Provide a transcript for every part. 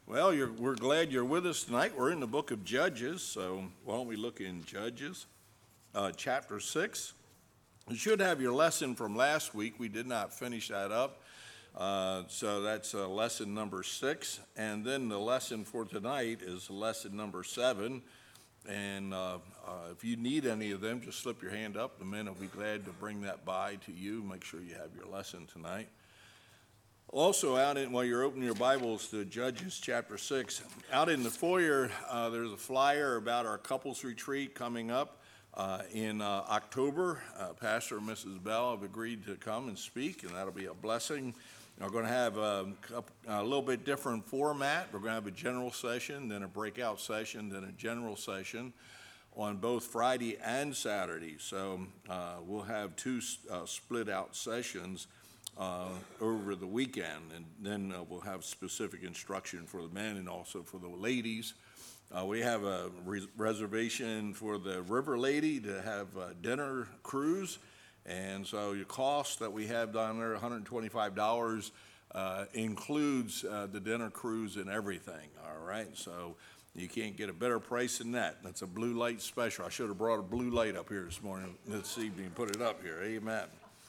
Well, we're glad you're with us tonight. We're in the book of Judges, so why don't we look in Judges, chapter 6. You should have your lesson from last week. We did not finish that up, so that's lesson number 6. And then the lesson for tonight is lesson number 7. And if you need any of them, just slip your hand up. The men will be glad to bring that by to you. Make sure you have your lesson tonight. Also, while you're opening your Bibles to Judges chapter 6, out in the foyer, there's a flyer about our couples retreat coming up in October. Pastor and Mrs. Bell have agreed to come and speak, and that'll be a blessing. We're going to have a little bit different format. We're going to have a general session, then a breakout session, then a general session on both Friday and Saturday. So we'll have two split out sessions over the weekend, and then we'll have specific instruction for the men and also for the ladies. We have a reservation for the River Lady to have a dinner cruise, and so your cost that we have down there, $125, includes the dinner cruise and everything, all right? So you can't get a better price than that. That's a blue light special. I should have brought a blue light up here this evening, put it up here, amen.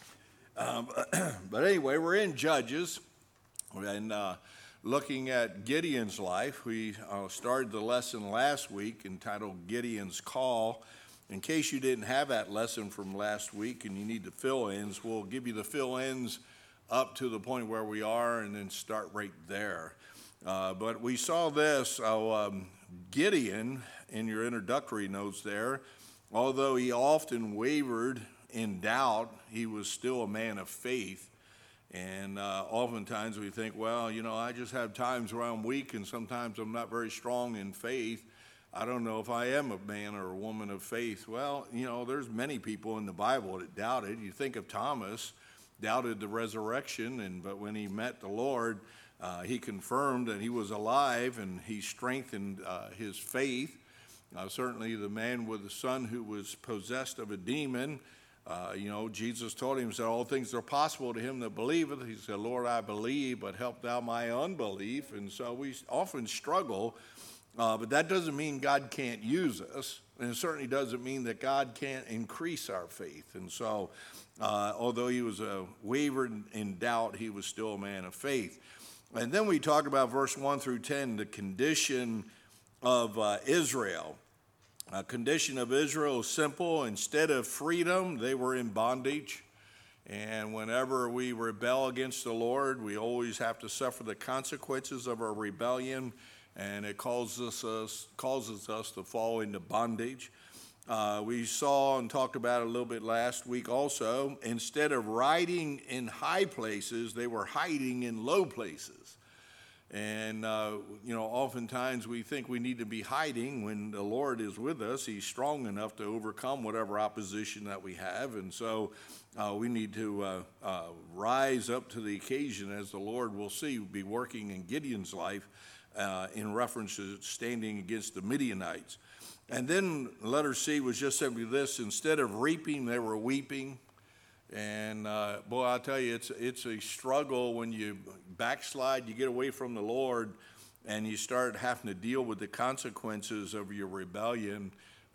But anyway, we're in Judges, and looking at Gideon's life. We started the lesson last week entitled Gideon's Call. In case you didn't have that lesson from last week and you need the fill-ins, we'll give you the fill-ins up to the point where we are and then start right there. But we saw this, Gideon, in your introductory notes there, although he often wavered in doubt, he was still a man of faith. And oftentimes we think, well, I just have times where I'm weak and sometimes I'm not very strong in faith. I don't know if I am a man or a woman of faith. Well, there's many people in the Bible that doubted. You think of Thomas, doubted the resurrection, but when he met the Lord, he confirmed that he was alive and he strengthened his faith. Certainly the man with the son who was possessed of a demon, Jesus told him, he said, all things are possible to him that believeth. He said, Lord, I believe, but help thou my unbelief. And so we often struggle, but that doesn't mean God can't use us. And it certainly doesn't mean that God can't increase our faith. And so, although he was wavered in doubt, he was still a man of faith. And then we talk about verse 1 through 10, the condition of Israel. Condition of Israel is simple. Instead of freedom, they were in bondage. And whenever we rebel against the Lord, we always have to suffer the consequences of our rebellion, and it causes us to fall into bondage. We saw and talked about it a little bit last week also. Instead of riding in high places, they were hiding in low places. And, oftentimes we think we need to be hiding when the Lord is with us. He's strong enough to overcome whatever opposition that we have. And so we need to rise up to the occasion, as the Lord will see, be working in Gideon's life in reference to standing against the Midianites. And then letter C was just simply this: instead of reaping, they were weeping. And boy, I'll tell you, it's a struggle when you backslide, you get away from the Lord, and you start having to deal with the consequences of your rebellion.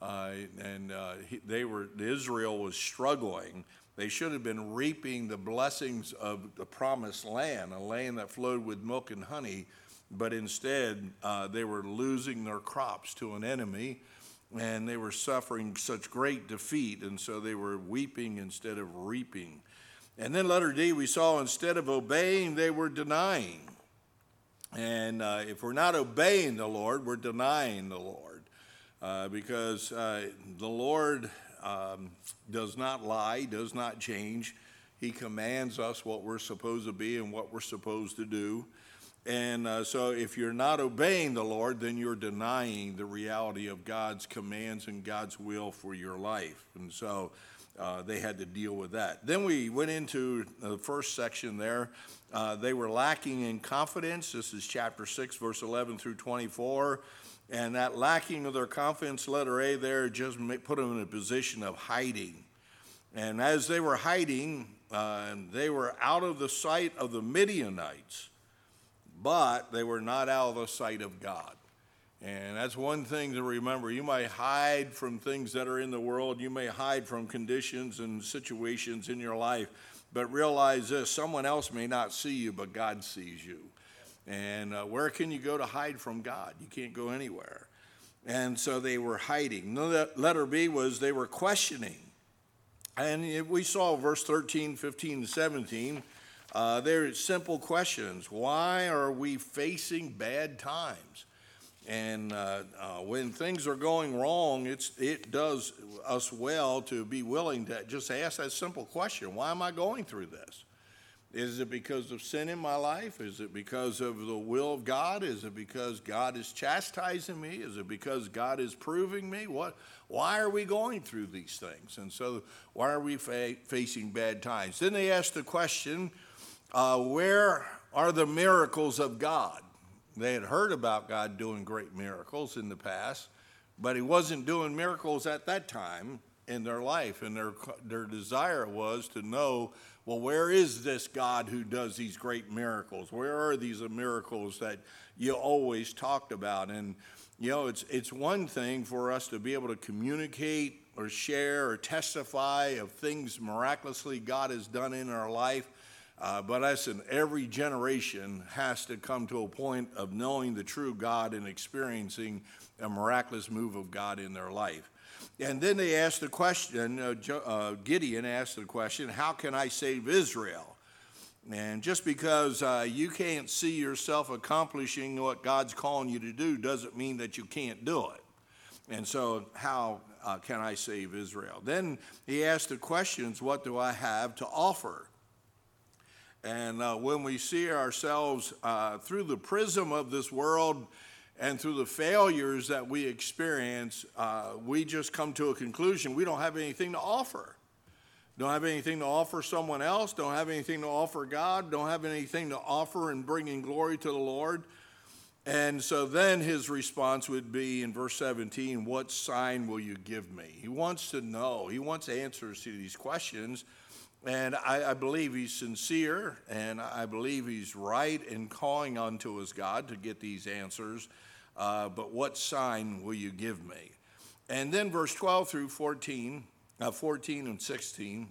Israel was struggling. They should have been reaping the blessings of the promised land, a land that flowed with milk and honey, but instead they were losing their crops to an enemy. And they were suffering such great defeat, and so they were weeping instead of reaping. And then letter D, we saw instead of obeying, they were denying. And if we're not obeying the Lord, we're denying the Lord. Because the Lord does not lie, does not change. He commands us what we're supposed to be and what we're supposed to do. And so if you're not obeying the Lord, then you're denying the reality of God's commands and God's will for your life. And so they had to deal with that. Then we went into the first section there. They were lacking in confidence. This is chapter 6, verse 11 through 24. And that lacking of their confidence, letter A there, just put them in a position of hiding. And as they were hiding, they were out of the sight of the Midianites. but they were not out of the sight of God. And that's one thing to remember. You may hide from things that are in the world. You may hide from conditions and situations in your life. But realize this, someone else may not see you, but God sees you. And where can you go to hide from God? You can't go anywhere. And so they were hiding. Letter B was they were questioning. And we saw verse 13, 15, and 17. They're simple questions. Why are we facing bad times? And when things are going wrong, it does us well to be willing to just ask that simple question. Why am I going through this? Is it because of sin in my life? Is it because of the will of God? Is it because God is chastising me? Is it because God is proving me? Why are we going through these things? And so why are we facing bad times? Then they asked the question, where are the miracles of God? They had heard about God doing great miracles in the past, but he wasn't doing miracles at that time in their life. And their desire was to know, well, where is this God who does these great miracles? Where are these miracles that you always talked about? And, it's one thing for us to be able to communicate or share or testify of things miraculously God has done in our life. But listen, every generation has to come to a point of knowing the true God and experiencing a miraculous move of God in their life. And then they asked the question, Gideon asked the question, how can I save Israel? And just because you can't see yourself accomplishing what God's calling you to do doesn't mean that you can't do it. And so how can I save Israel? Then he asked the questions, what do I have to offer? And when we see ourselves through the prism of this world and through the failures that we experience, we just come to a conclusion. We don't have anything to offer. Don't have anything to offer someone else. Don't have anything to offer God. Don't have anything to offer in bringing glory to the Lord. And so then his response would be in verse 17, what sign will you give me? He wants to know. He wants answers to these questions. And I believe he's sincere, and I believe he's right in calling unto his God to get these answers. But what sign will you give me? And then verse 12 through 14 and 16,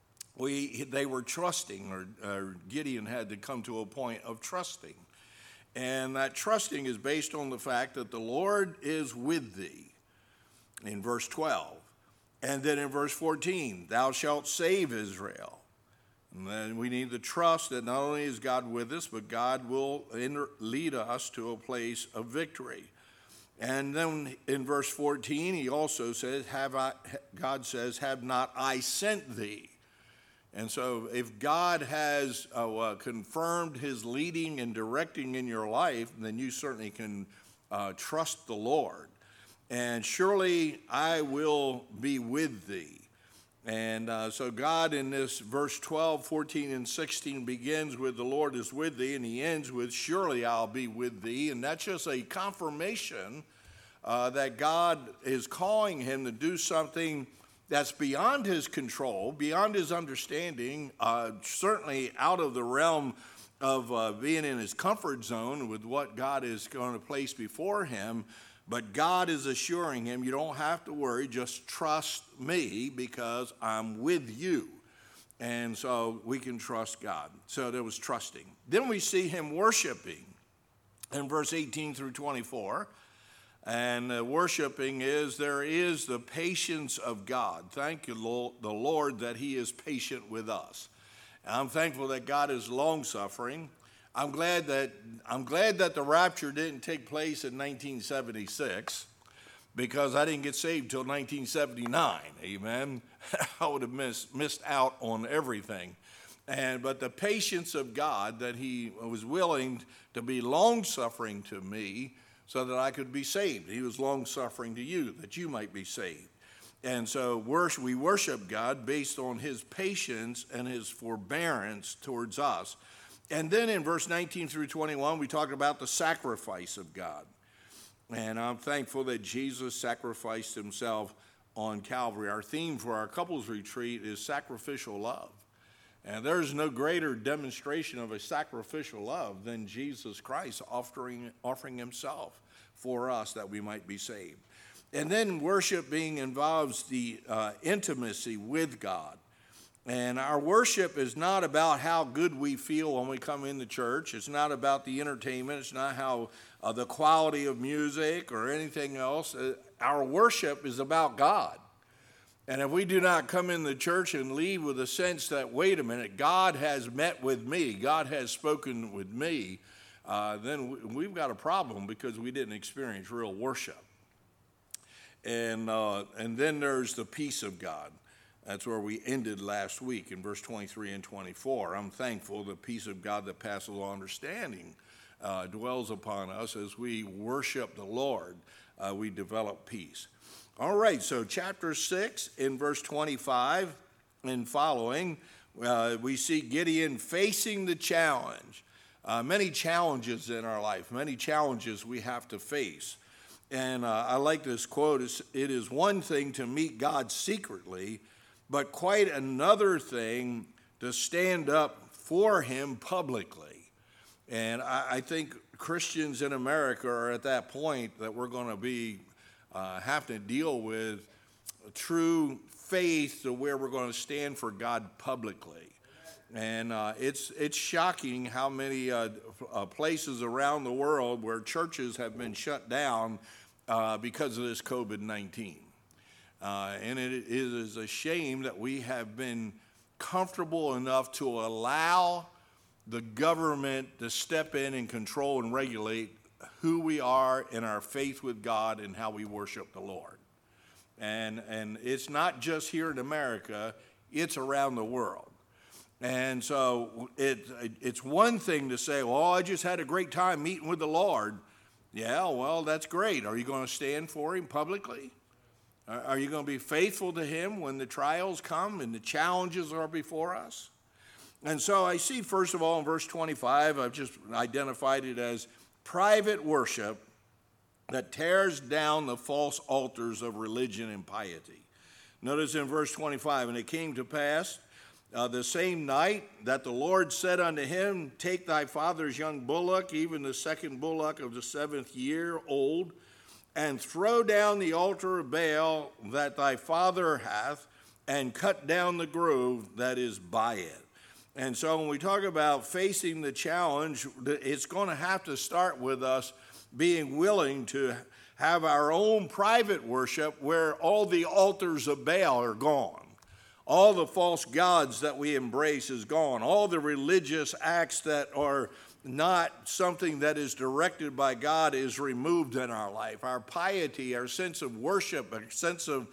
they were trusting, or Gideon had to come to a point of trusting. And that trusting is based on the fact that the Lord is with thee, in verse 12. And then in verse 14, thou shalt save Israel. And then we need to trust that not only is God with us, but God will lead us to a place of victory. And then in verse 14, he also says, God says, have not I sent thee? And so if God has confirmed his leading and directing in your life, then you certainly can trust the Lord. And surely I will be with thee. And so God in this verse 12, 14, and 16 begins with the Lord is with thee, and he ends with surely I'll be with thee. And that's just a confirmation that God is calling him to do something that's beyond his control, beyond his understanding, certainly out of the realm of being in his comfort zone with what God is going to place before him. But God is assuring him, you don't have to worry, just trust me because I'm with you. And so we can trust God. So there was trusting. Then we see him worshiping in verse 18 through 24. And worshiping there is the patience of God. Thank you, the Lord, that he is patient with us. And I'm thankful that God is long-suffering. I'm glad that the rapture didn't take place in 1976 because I didn't get saved till 1979. Amen. I would have missed out on everything. But the patience of God that he was willing to be long-suffering to me so that I could be saved. He was long-suffering to you that you might be saved. And so we worship God based on his patience and his forbearance towards us. And then in verse 19 through 21, we talk about the sacrifice of God. And I'm thankful that Jesus sacrificed himself on Calvary. Our theme for our couples retreat is sacrificial love. And there's no greater demonstration of a sacrificial love than Jesus Christ offering himself for us that we might be saved. And then worship involves the intimacy with God. And our worship is not about how good we feel when we come into church. It's not about the entertainment. It's not how the quality of music or anything else. Our worship is about God. And if we do not come in the church and leave with a sense that, wait a minute, God has met with me, God has spoken with me, then we've got a problem because we didn't experience real worship. And then there's the peace of God. That's where we ended last week in verse 23 and 24. I'm thankful the peace of God that passes all understanding dwells upon us as we worship the Lord. We develop peace. All right, so chapter 6 in verse 25 and following, we see Gideon facing the challenge. Many challenges in our life, many challenges we have to face. And I like this quote, it is one thing to meet God secretly, but quite another thing to stand up for him publicly. And I think Christians in America are at that point that we're going to have to deal with true faith to where we're going to stand for God publicly. And it's shocking how many places around the world where churches have been shut down because of this COVID-19. And it is a shame that we have been comfortable enough to allow the government to step in and control and regulate who we are in our faith with God and how we worship the Lord. And it's not just here in America, it's around the world. And so it's one thing to say, well, I just had a great time meeting with the Lord. Yeah, well, that's great. Are you going to stand for him publicly? Are you going to be faithful to him when the trials come and the challenges are before us? And so I see, first of all, in verse 25, I've just identified it as private worship that tears down the false altars of religion and piety. Notice in verse 25, and it came to pass the same night that the Lord said unto him, take thy father's young bullock, even the second bullock of the 7th year old, and throw down the altar of Baal that thy father hath, and cut down the grove that is by it. And so when we talk about facing the challenge, it's going to have to start with us being willing to have our own private worship where all the altars of Baal are gone. All the false gods that we embrace is gone. All the religious acts that are not something that is directed by God is removed in our life. Our piety, our sense of worship, our sense of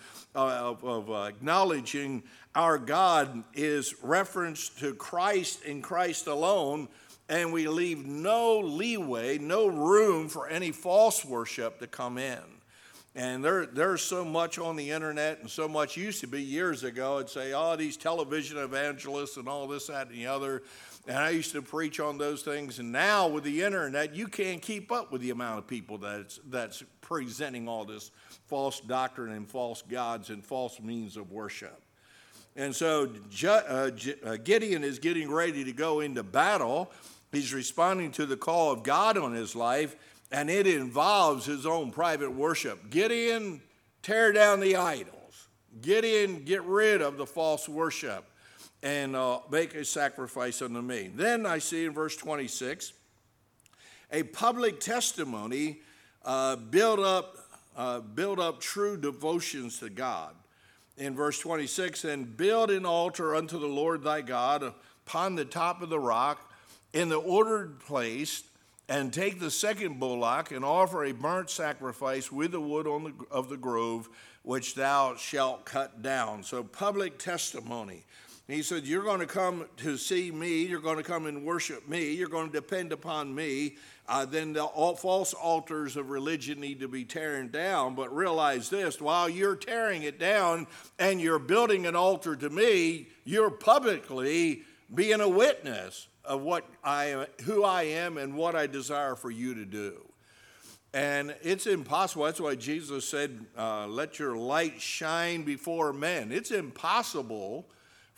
acknowledging our God is referenced to Christ and Christ alone, and we leave no leeway, no room for any false worship to come in. And there's so much on the internet, and so much used to be years ago. It'd say, oh, these television evangelists and all this, that, and the other. And I used to preach on those things. And now with the internet, you can't keep up with the amount of people that's presenting all this false doctrine and false gods and false means of worship. And so Gideon is getting ready to go into battle. He's responding to the call of God on his life, and it involves his own private worship. Gideon, tear down the idols. Gideon, get rid of the false worship and make a sacrifice unto me. Then I see in verse 26, a public testimony build up true devotions to God. In verse 26, and build an altar unto the Lord thy God upon the top of the rock in the ordered place, and take the second bullock and offer a burnt sacrifice with the wood of the grove, which thou shalt cut down. So public testimony. He said, you're going to come to see me, you're going to come and worship me, you're going to depend upon me. Then the false altars of religion need to be torn down. But realize this, while you're tearing it down and you're building an altar to me, you're publicly being a witness of who I am and what I desire for you to do. And it's impossible. That's why Jesus said, let your light shine before men. It's impossible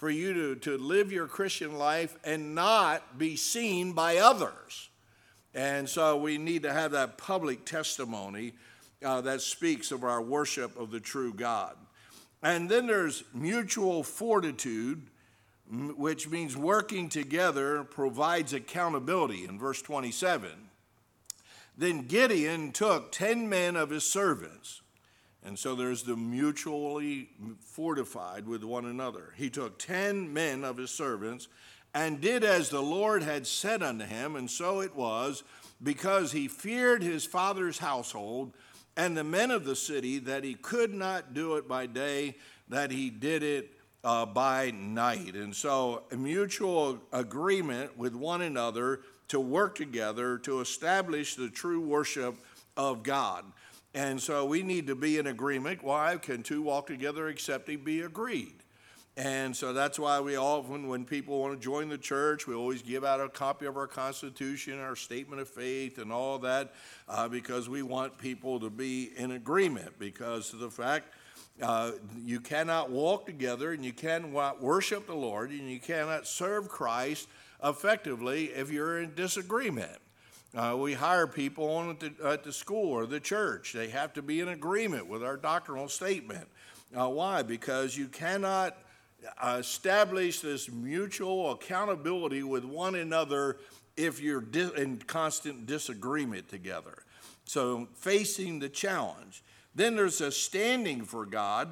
for you to live your Christian life and not be seen by others. And so we need to have that public testimony that speaks of our worship of the true God. And then there's mutual fortitude, which means working together provides accountability in verse 27. Then Gideon took 10 men of his servants. And so there's the mutually fortified with one another. He took 10 men of his servants and did as the Lord had said unto him. And so it was, because he feared his father's household and the men of the city, that he could not do it by day, that he did it by night. And so a mutual agreement with one another to work together to establish the true worship of God. And so we need to be in agreement. Why? Can two walk together except they be agreed? And so that's why we often, when people want to join the church, we always give out a copy of our Constitution, our Statement of Faith, and all that, because we want people to be in agreement, because of the fact you cannot walk together and you cannot worship the Lord and you cannot serve Christ effectively if you're in disagreement. We hire people on at the school or the church. They have to be in agreement with our doctrinal statement. Why? Because you cannot establish this mutual accountability with one another if you're in constant disagreement together. So facing the challenge. Then there's a standing for God.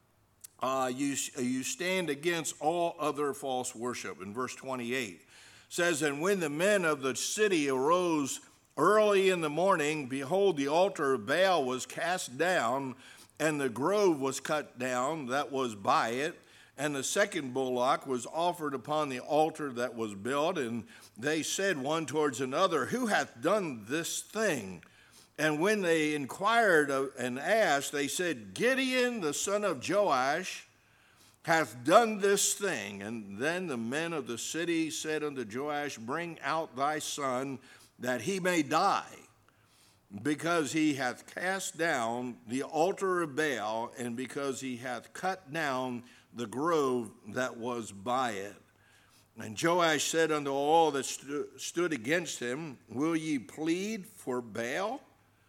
You stand against all other false worship. In verse 28 says, and when the men of the city arose early in the morning, behold, the altar of Baal was cast down, and the grove was cut down that was by it. And the second bullock was offered upon the altar that was built. And they said one towards another, who hath done this thing? And when they inquired and asked, they said, Gideon, the son of Joash, hath done this thing. And then the men of the city said unto Joash, bring out thy son, that he may die, because he hath cast down the altar of Baal, and because he hath cut down the grove that was by it. And Joash said unto all that stood against him, will ye plead for Baal?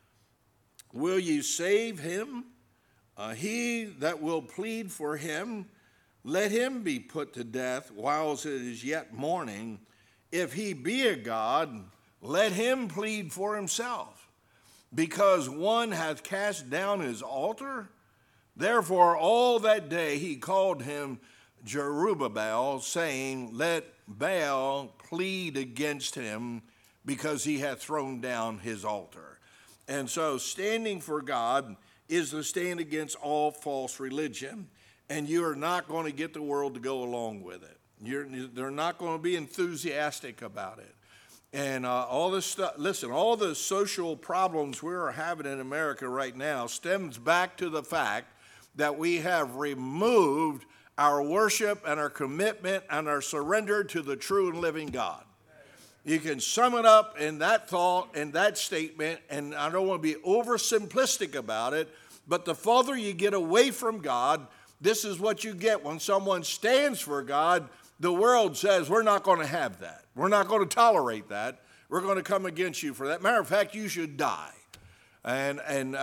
Will ye save him? He that will plead for him, let him be put to death whiles it is yet morning. If he be a god, let him plead for himself, because one hath cast down his altar. Therefore all that day he called him Jerubbaal, saying, let Baal plead against him, because he hath thrown down his altar. And so standing for God is to stand against all false religion, and you are not going to get the world to go along with it. They're not going to be enthusiastic about it. And all this stuff, listen, all the social problems we're having in America right now stems back to the fact that we have removed our worship and our commitment and our surrender to the true and living God. You can sum it up in that thought and that statement, and I don't want to be oversimplistic about it, but the farther you get away from God, this is what you get. When someone stands for God, the world says, we're not going to have that. We're not going to tolerate that. We're going to come against you for that. Matter of fact, you should die. And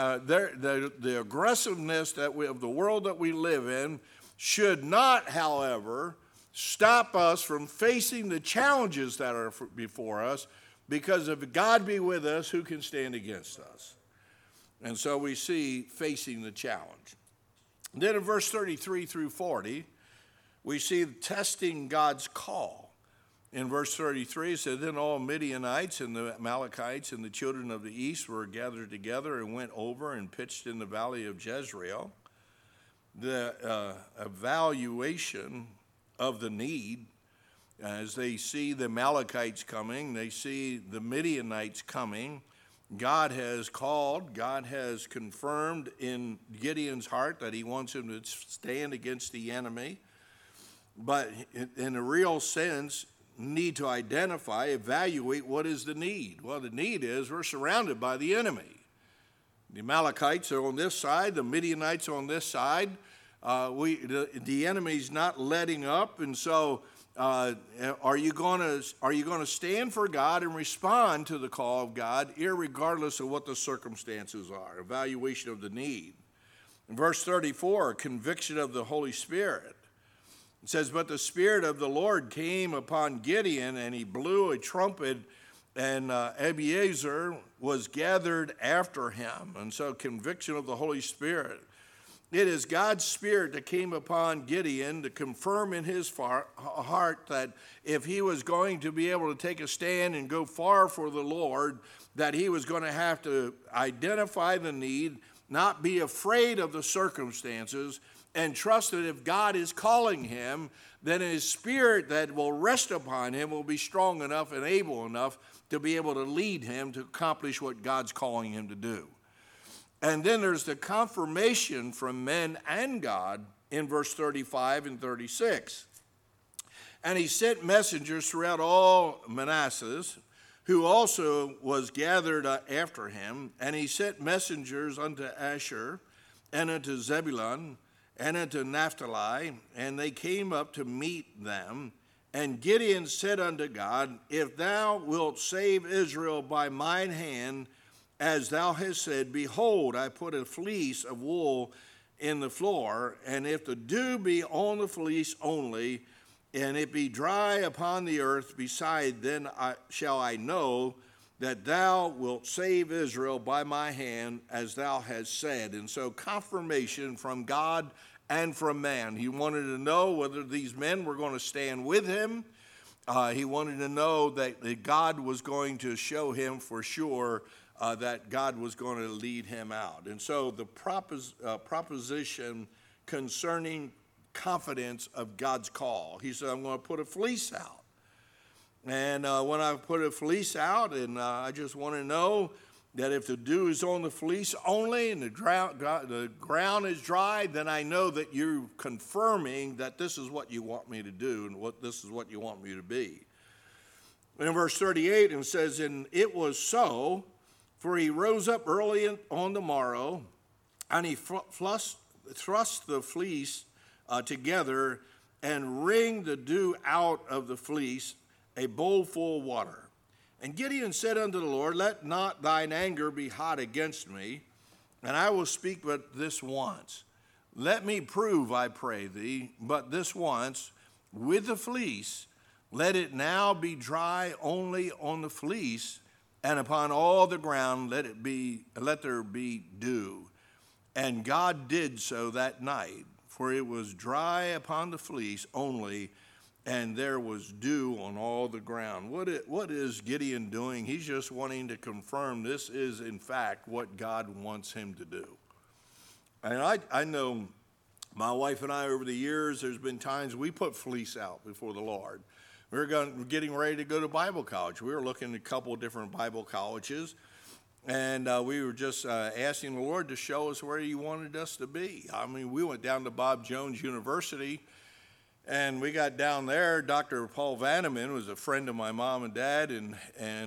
the aggressiveness of the world that we live in should not, however, stop us from facing the challenges that are before us, because if God be with us, who can stand against us? And so we see facing the challenge. Then in verse 33 through 40, we see testing God's call. In verse 33, it says, then all Midianites and the Amalekites and the children of the east were gathered together and went over and pitched in the valley of Jezreel. The evaluation of the need, as they see the Amalekites coming, they see the Midianites coming. God has called, God has confirmed in Gideon's heart that he wants him to stand against the enemy. But in a real sense, need to identify, evaluate what is the need. Well, the need is we're surrounded by the enemy. The Amalekites are on this side, the Midianites are on this side. The enemy's not letting up, and so are you going to stand for God and respond to the call of God, irregardless of what the circumstances are? Evaluation of the need. In verse 34, conviction of the Holy Spirit. It says, "But the Spirit of the Lord came upon Gideon, and he blew a trumpet, and Abiezer was gathered after him." And so conviction of the Holy Spirit. It is God's Spirit that came upon Gideon to confirm in his heart that if he was going to be able to take a stand and go far for the Lord, that he was going to have to identify the need, not be afraid of the circumstances, and trust that if God is calling him, then his spirit that will rest upon him will be strong enough and able enough to be able to lead him to accomplish what God's calling him to do. And then there's the confirmation from men and God in verse 35 and 36. "And he sent messengers throughout all Manasseh, who also was gathered after him. And he sent messengers unto Asher, and unto Zebulun, and unto Naphtali, and they came up to meet them. And Gideon said unto God, If thou wilt save Israel by mine hand, as thou hast said, behold, I put a fleece of wool in the floor, and if the dew be on the fleece only, and it be dry upon the earth beside, then shall I know that thou wilt save Israel by my hand, as thou hast said." And so confirmation from God and from man. He wanted to know whether these men were going to stand with him. He wanted to know that God was going to show him for sure that God was going to lead him out. And so the proposition concerning confidence of God's call. He said, "I'm going to put a fleece out. And when I put a fleece out, and I just want to know that if the dew is on the fleece only and the ground is dry, then I know that you're confirming that this is what you want me to do and this is what you want me to be." In verse 38, it says, "And it was so, for he rose up early on the morrow, and he thrust the fleece together, and wringed the dew out of the fleece, a bowl full of water. And Gideon said unto the Lord, Let not thine anger be hot against me, and I will speak but this once. Let me prove, I pray thee, but this once with the fleece. Let it now be dry only on the fleece, and upon all the ground let there be dew. And God did so that night, for it was dry upon the fleece only, and there was dew on all the ground." What is Gideon doing? He's just wanting to confirm this is, in fact, what God wants him to do. And I know my wife and I, over the years, there's been times we put fleece out before the Lord. We're getting ready to go to Bible college. We were looking at a couple of different Bible colleges, and we were just asking the Lord to show us where he wanted us to be. I mean, we went down to Bob Jones University, and we got down there. Dr. Paul Vanneman was a friend of my mom and dad, and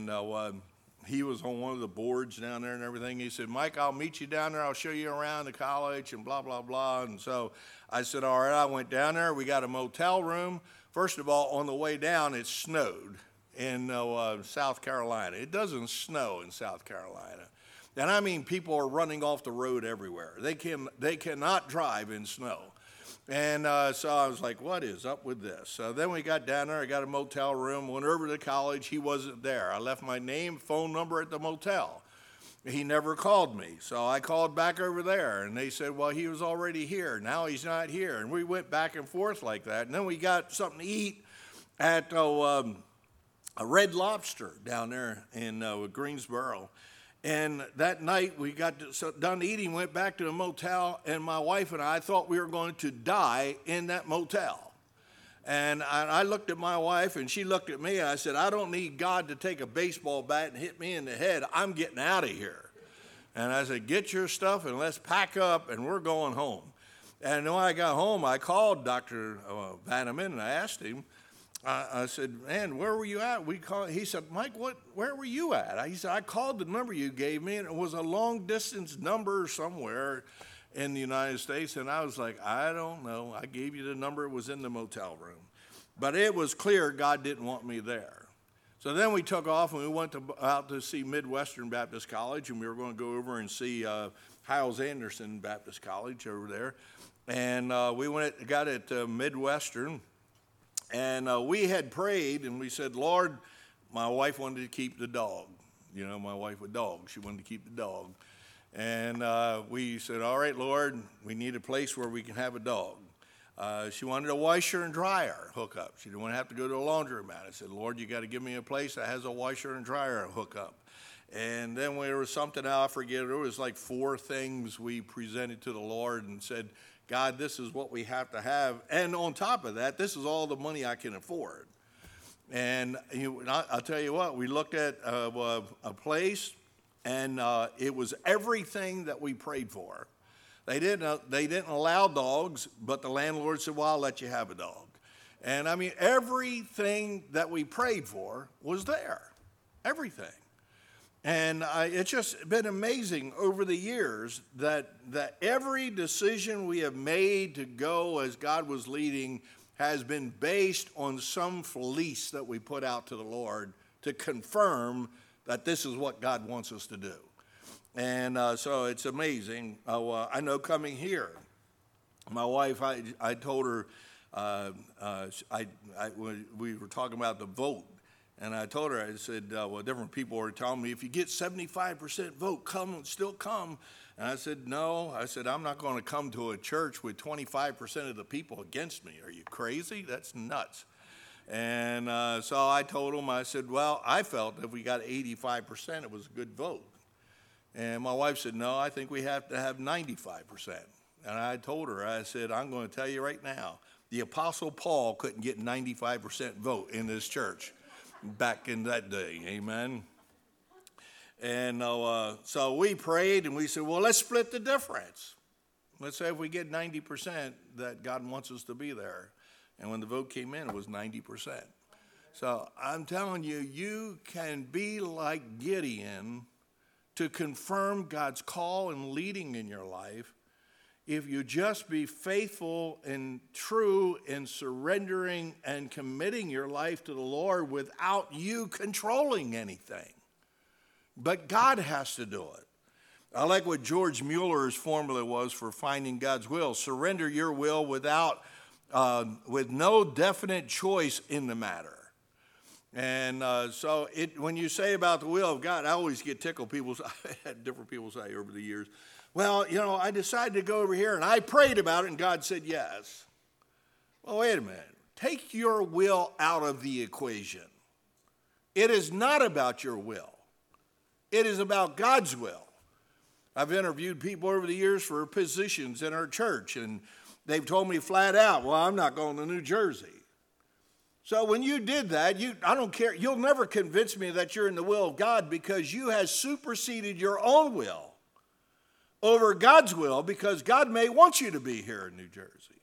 he was on one of the boards down there and everything. He said, "Mike, I'll meet you down there. I'll show you around the college and blah, blah, blah." And so I said, all right. I went down there. We got a motel room. First of all, on the way down, it snowed in South Carolina. It doesn't snow in South Carolina. And I mean, people are running off the road everywhere. They cannot drive in snow. And so I was like, what is up with this? So then we got down there. I got a motel room, went over to college. He wasn't there. I left my name, phone number at the motel. He never called me. So I called back over there, and they said, well, he was already here. Now he's not here. And we went back and forth like that. And then we got something to eat at a Red Lobster down there in Greensboro. And that night we got done eating, went back to the motel, and my wife and I thought we were going to die in that motel. And I looked at my wife, and she looked at me, and I said, I don't need God to take a baseball bat and hit me in the head. I'm getting out of here. And I said, get your stuff, and let's pack up, and we're going home. And when I got home, I called Dr. Vanneman, and I asked him, I said, man, where were you at? He said, Mike, where were you at? He said, I called the number you gave me, and it was a long-distance number somewhere in the United States, and I was like, I don't know. I gave you the number. It was in the motel room. But it was clear God didn't want me there. So then we took off, and we went out to see Midwestern Baptist College, and we were going to go over and see Hyles-Anderson Baptist College over there. And we got at Midwestern, and we had prayed, and we said, Lord, my wife wanted to keep the dog. You know, my wife with dogs. She wanted to keep the dog. And we said, all right, Lord, we need a place where we can have a dog. She wanted a washer and dryer hookup. She didn't want to have to go to a laundromat. I said, Lord, you got to give me a place that has a washer and dryer hookup. And then there was something, I forget, it was like 4 things we presented to the Lord and said, God, this is what we have to have. And on top of that, this is all the money I can afford. And I'll tell you what, we looked at a place, and it was everything that we prayed for. They didn't allow dogs, but the landlord said, well, I'll let you have a dog. And I mean, everything that we prayed for was there, everything. And it's just been amazing over the years that every decision we have made to go as God was leading has been based on some fleece that we put out to the Lord to confirm that this is what God wants us to do. And so it's amazing. I know coming here, my wife, I told her, we were talking about the vote, and I told her, I said, well, different people were telling me, if you get 75% vote, still come. And I said, no. I said, I'm not going to come to a church with 25% of the people against me. Are you crazy? That's nuts. And so I told him, I said, well, I felt if we got 85%, it was a good vote. And my wife said, no, I think we have to have 95%. And I told her, I said, I'm going to tell you right now, the Apostle Paul couldn't get 95% vote in this church back in that day. Amen. And so we prayed, and we said, well, let's split the difference. Let's say if we get 90%, that God wants us to be there. And when the vote came in, it was 90%. So I'm telling you, you can be like Gideon to confirm God's call and leading in your life if you just be faithful and true in surrendering and committing your life to the Lord without you controlling anything. But God has to do it. I like what George Mueller's formula was for finding God's will. Surrender your will with no definite choice in the matter. And so when you say about the will of God, I always get tickled. I had different people say over the years, well, I decided to go over here, and I prayed about it, and God said yes. Well, wait a minute. Take your will out of the equation. It is not about your will. It is about God's will. I've interviewed people over the years for positions in our church, and they've told me flat out, well, I'm not going to New Jersey. So when you did that, I don't care. You'll never convince me that you're in the will of God, because you have superseded your own will over God's will, because God may want you to be here in New Jersey.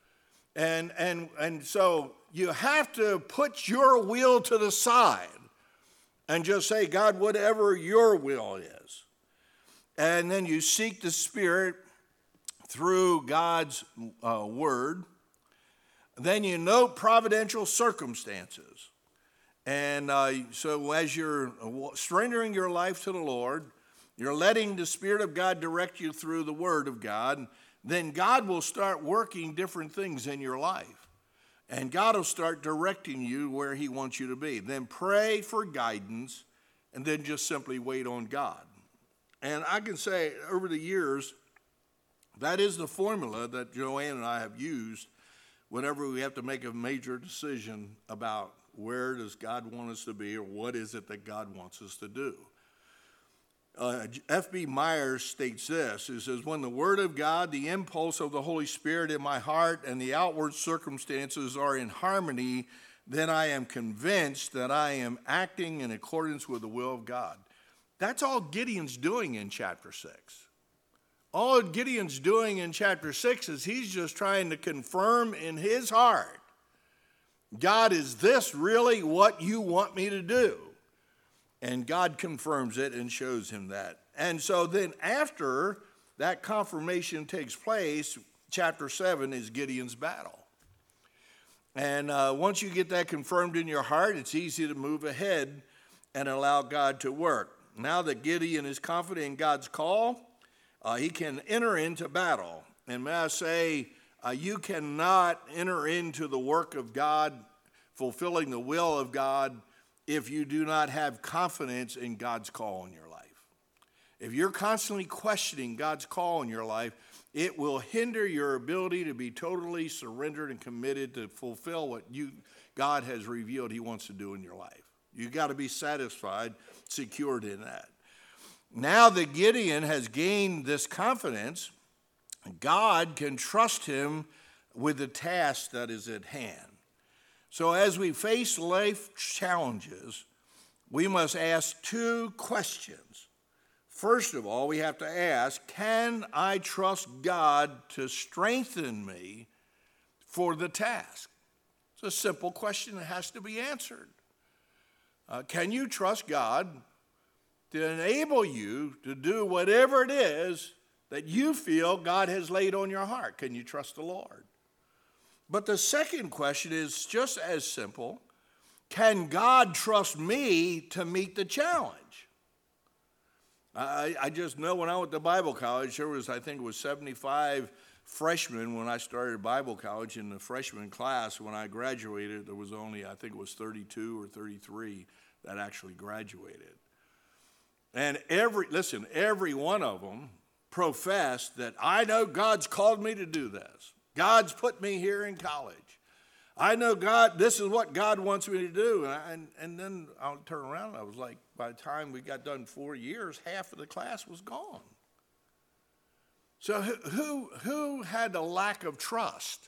And so you have to put your will to the side and just say, God, whatever your will is. And then you seek the Spirit through God's word. Then you note providential circumstances. And so as you're surrendering your life to the Lord, you're letting the Spirit of God direct you through the Word of God, then God will start working different things in your life. And God will start directing you where He wants you to be. Then pray for guidance, and then just simply wait on God. And I can say over the years, that is the formula that Joanne and I have used whenever we have to make a major decision about where does God want us to be, or what is it that God wants us to do. F.B. Myers states this. He says, when the Word of God, the impulse of the Holy Spirit in my heart, and the outward circumstances are in harmony, then I am convinced that I am acting in accordance with the will of God. That's all Gideon's doing in chapter 6. All Gideon's doing in chapter 6 is he's just trying to confirm in his heart, God, is this really what you want me to do? And God confirms it and shows him that. And so then after that confirmation takes place, chapter 7 is Gideon's battle. And once you get that confirmed in your heart, it's easy to move ahead and allow God to work. Now that Gideon is confident in God's call, he can enter into battle. And may I say, you cannot enter into the work of God, fulfilling the will of God, if you do not have confidence in God's call in your life. If you're constantly questioning God's call in your life, it will hinder your ability to be totally surrendered and committed to fulfill what God has revealed he wants to do in your life. You've got to be satisfied, secured in that. Now that Gideon has gained this confidence, God can trust him with the task that is at hand. So as we face life challenges, we must ask two questions. First of all, we have to ask, can I trust God to strengthen me for the task? It's a simple question that has to be answered. Can you trust God to enable you to do whatever it is that you feel God has laid on your heart? Can you trust the Lord? But the second question is just as simple. Can God trust me to meet the challenge? I just know when I went to Bible college, there was, I think it was 75 freshmen when I started Bible college. In the freshman class, when I graduated, there was only, I think it was 32 or 33 that actually graduated. And every one of them professed that I know God's called me to do this. God's put me here in college. I know God, this is what God wants me to do. And then I'll turn around and I was like, by the time we got done 4 years, half of the class was gone. So who had a lack of trust?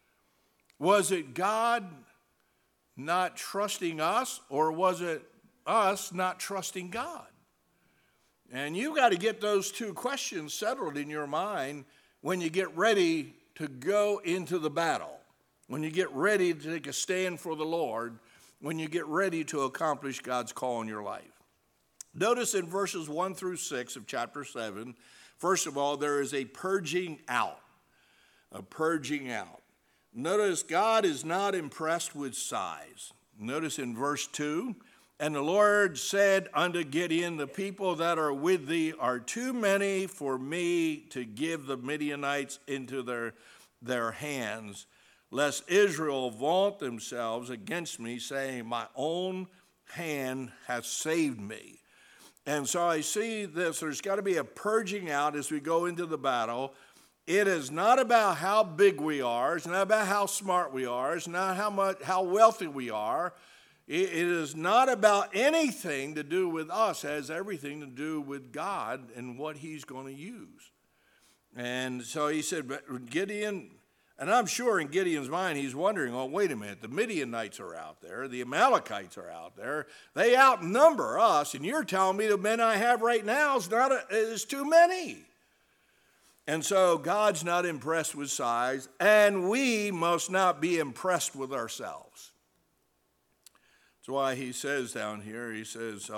Was it God not trusting us, or was it us not trusting God? And you got to get those two questions settled in your mind when you get ready to go into the battle, when you get ready to take a stand for the Lord, when you get ready to accomplish God's call in your life. Notice in verses 1 through 6 of chapter 7, first of all, there is a purging out. A purging out. Notice God is not impressed with size. Notice in verse 2, and the Lord said unto Gideon, the people that are with thee are too many for me to give the Midianites into their hands, lest Israel vaunt themselves against me, saying, my own hand hath saved me. And so I see this, there's got to be a purging out as we go into the battle. It is not about how big we are. It's not about how smart we are. It's not how wealthy we are. It is not about anything to do with us. It has everything to do with God and what he's going to use. And so he said, but Gideon, and I'm sure in Gideon's mind he's wondering, oh, wait a minute, the Midianites are out there, the Amalekites are out there, they outnumber us, and you're telling me the men I have right now is too many. And so God's not impressed with size, and we must not be impressed with ourselves. That's why he says down here, he says,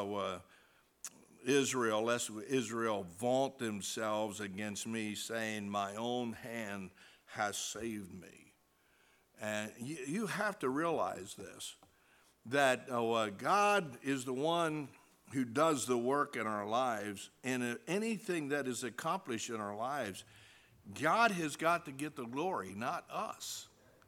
Israel, lest Israel vaunt themselves against me, saying, my own hand has saved me. And you have to realize this, that God is the one who does the work in our lives, and anything that is accomplished in our lives, God has got to get the glory, not us.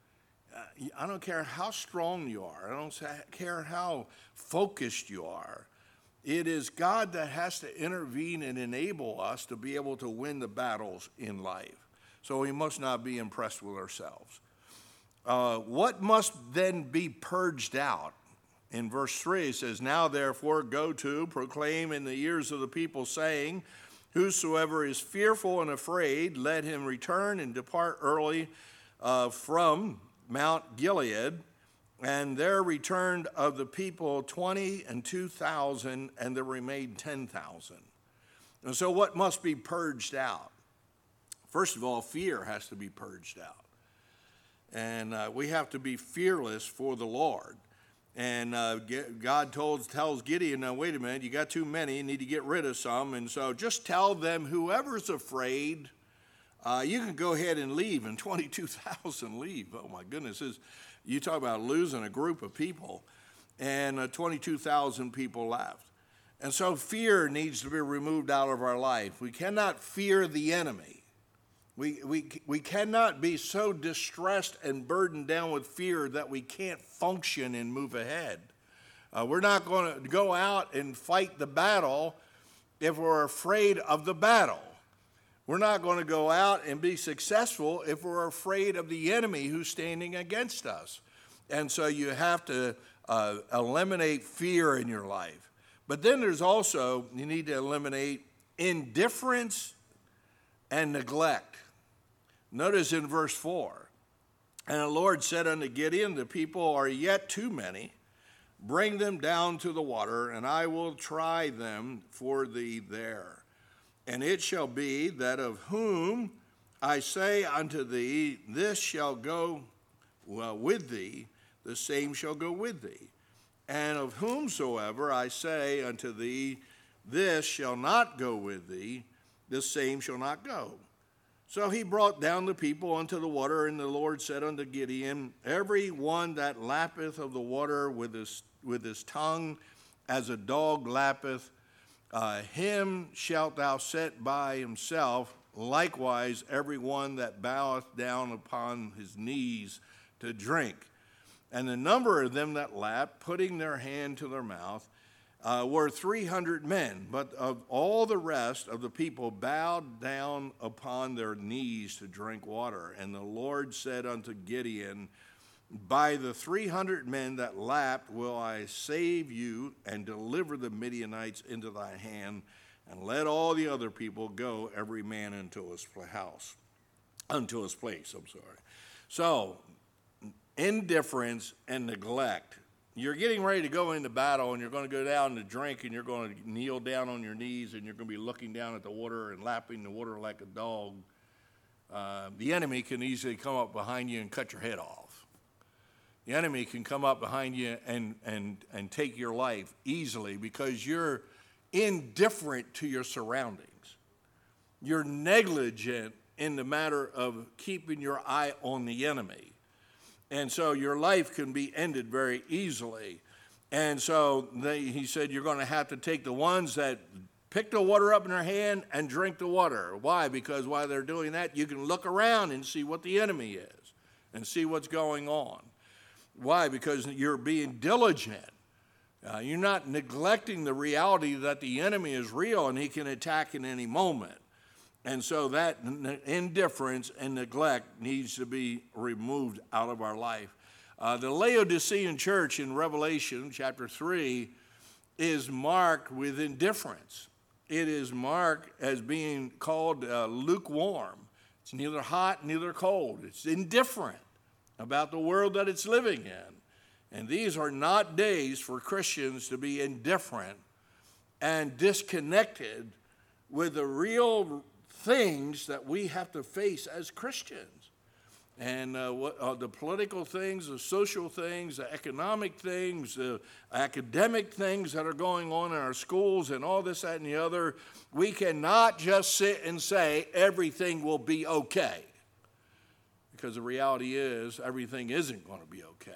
I don't care how strong you are. I don't care how focused you are. It is God that has to intervene and enable us to be able to win the battles in life. So we must not be impressed with ourselves. What must then be purged out? In verse 3 it says, now therefore go to, proclaim in the ears of the people, saying, whosoever is fearful and afraid, let him return and depart early from Mount Gilead. And there returned of the people 22,000, and there remained 10,000. And so what must be purged out? First of all, fear has to be purged out. And we have to be fearless for the Lord. And God tells Gideon, now wait a minute, you got too many, you need to get rid of some. And so just tell them, whoever's afraid, you can go ahead and leave. And 22,000 leave. Oh my goodness, you talk about losing a group of people. And 22,000 people left. And so fear needs to be removed out of our life. We cannot fear the enemy. We cannot be so distressed and burdened down with fear that we can't function and move ahead. We're not going to go out and fight the battle if we're afraid of the battle. We're not going to go out and be successful if we're afraid of the enemy who's standing against us. And so you have to eliminate fear in your life. But then there's also, you need to eliminate indifference and neglect. Notice in verse 4, and the Lord said unto Gideon, the people are yet too many. Bring them down to the water, and I will try them for thee there. And it shall be that of whom I say unto thee, this shall go with thee, the same shall go with thee. And of whomsoever I say unto thee, this shall not go with thee, the same shall not go. So he brought down the people unto the water, and the Lord said unto Gideon, every one that lappeth of the water with his tongue, as a dog lappeth, him shalt thou set by himself. Likewise, every one that boweth down upon his knees to drink. And the number of them that lapped, putting their hand to their mouth, were 300 men. But of all the rest of the people bowed down upon their knees to drink water. And the Lord said unto Gideon, by the 300 men that lapped will I save you and deliver the Midianites into thy hand, and let all the other people go, every man unto his place. So, indifference and neglect. You're getting ready to go into battle, and you're going to go down to drink, and you're going to kneel down on your knees, and you're going to be looking down at the water and lapping the water like a dog. The enemy can easily come up behind you and cut your head off. The enemy can come up behind you and take your life easily because you're indifferent to your surroundings. You're negligent in the matter of keeping your eye on the enemy. And so your life can be ended very easily. And so he said, you're going to have to take the ones that pick the water up in their hand and drink the water. Why? Because while they're doing that, you can look around and see what the enemy is and see what's going on. Why? Because you're being diligent. You're not neglecting the reality that the enemy is real and he can attack in any moment. And so that indifference and neglect needs to be removed out of our life. The Laodicean church in Revelation chapter 3 is marked with indifference. It is marked as being called lukewarm. It's neither hot, neither cold. It's indifferent about the world that it's living in. And these are not days for Christians to be indifferent and disconnected with the real things that we have to face as Christians. And the political things, the social things, the economic things, the academic things that are going on in our schools and all this, that, and the other, we cannot just sit and say everything will be okay. Because the reality is everything isn't going to be okay.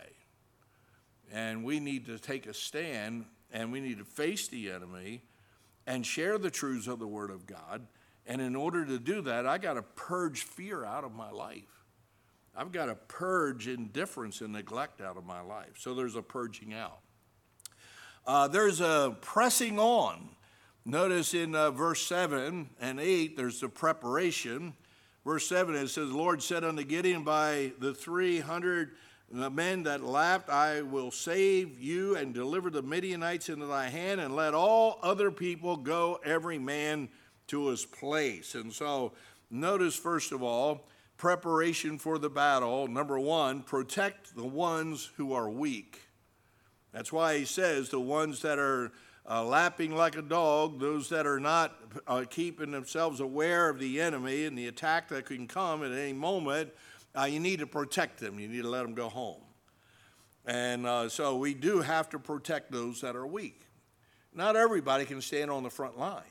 And we need to take a stand, and we need to face the enemy and share the truths of the Word of God. And in order to do that, I got to purge fear out of my life. I've got to purge indifference and neglect out of my life. So there's a purging out. There's a pressing on. Notice in verse 7 and 8, there's the preparation. Verse 7, it says, the Lord said unto Gideon, by the 300 men that lapped, I will save you and deliver the Midianites into thy hand, and let all other people go, every man to his place. And so notice, first of all, preparation for the battle. Number one, protect the ones who are weak. That's why he says the ones that are lapping like a dog, those that are not keeping themselves aware of the enemy and the attack that can come at any moment, you need to protect them. You need to let them go home. And so we do have to protect those that are weak. Not everybody can stand on the front line.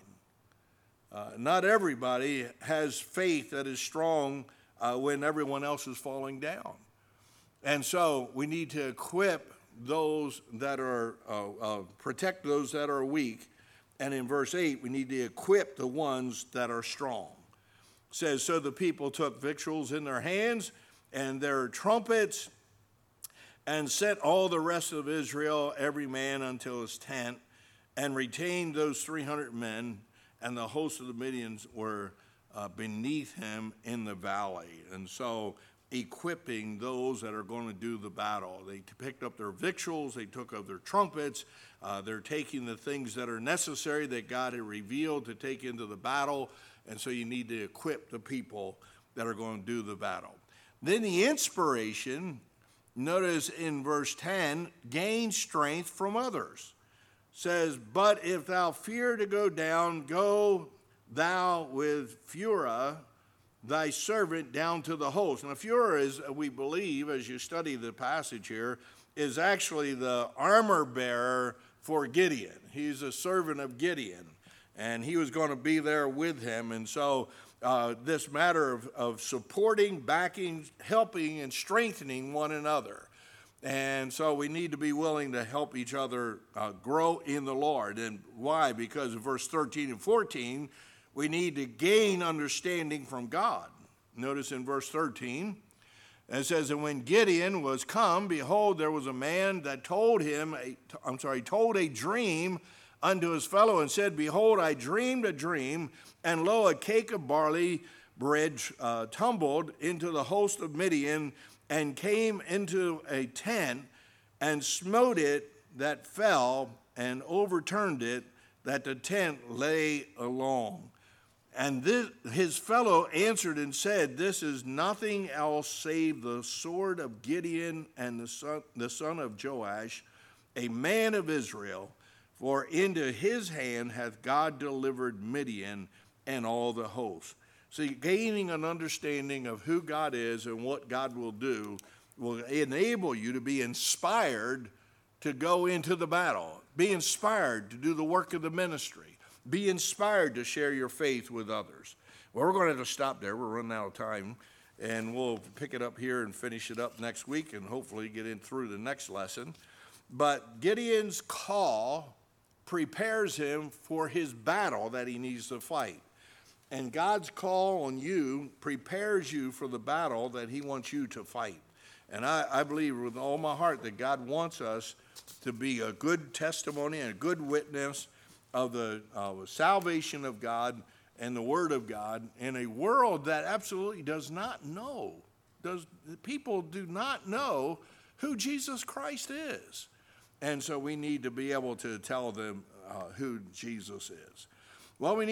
Not everybody has faith that is strong when everyone else is falling down. And so we need to equip those that are, protect those that are weak. And in verse 8, we need to equip the ones that are strong. It says, so the people took victuals in their hands and their trumpets and sent all the rest of Israel, every man unto his tent, and retained those 300 men, and the host of the Midians were beneath him in the valley. And so equipping those that are going to do the battle. They picked up their victuals, they took up their trumpets, they're taking the things that are necessary that God had revealed to take into the battle, and so you need to equip the people that are going to do the battle. Then the inspiration, notice in verse 10, gain strength from others. Says, but if thou fear to go down, go thou with Phurah, thy servant, down to the host. Now, Phurah is, we believe, as you study the passage here, is actually the armor bearer for Gideon. He's a servant of Gideon, and he was going to be there with him. And so this matter of supporting, backing, helping, and strengthening one another. And so we need to be willing to help each other grow in the Lord. And why? Because in verse 13 and 14, we need to gain understanding from God. Notice in verse 13, it says, and when Gideon was come, behold, there was a man that told a dream unto his fellow, and said, behold, I dreamed a dream, and lo, a cake of barley bread tumbled into the host of Midian, and came into a tent, and smote it that fell, and overturned it, that the tent lay along. And his fellow answered and said, this is nothing else save the sword of Gideon and the son of Joash, a man of Israel, for into his hand hath God delivered Midian and all the host. So gaining an understanding of who God is and what God will do will enable you to be inspired to go into the battle, be inspired to do the work of the ministry, be inspired to share your faith with others. Well, we're going to have to stop there. We're running out of time, and we'll pick it up here and finish it up next week and hopefully get in through the next lesson. But Gideon's call prepares him for his battle that he needs to fight. And God's call on you prepares you for the battle that he wants you to fight. And I believe with all my heart that God wants us to be a good testimony and a good witness of the salvation of God and the Word of God in a world that absolutely does not know. People do not know who Jesus Christ is. And so we need to be able to tell them who Jesus is. Well, we need